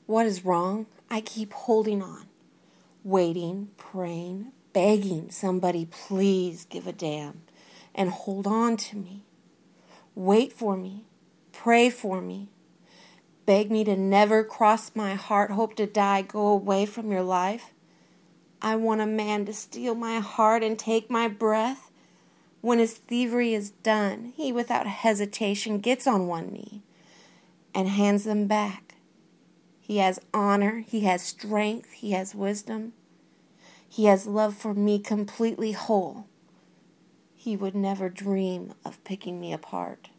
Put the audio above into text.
What is wrong? I keep holding on, waiting, praying, begging somebody please give a damn and hold on to me. Wait for me. Pray for me. Beg me to never cross my heart, hope to die, go away from your life. I want a man to steal my heart and take my breath. When his thievery is done, he without hesitation gets on one knee and hands them back. He has honor, he has strength, he has wisdom. He has love for me completely whole. He would never dream of picking me apart.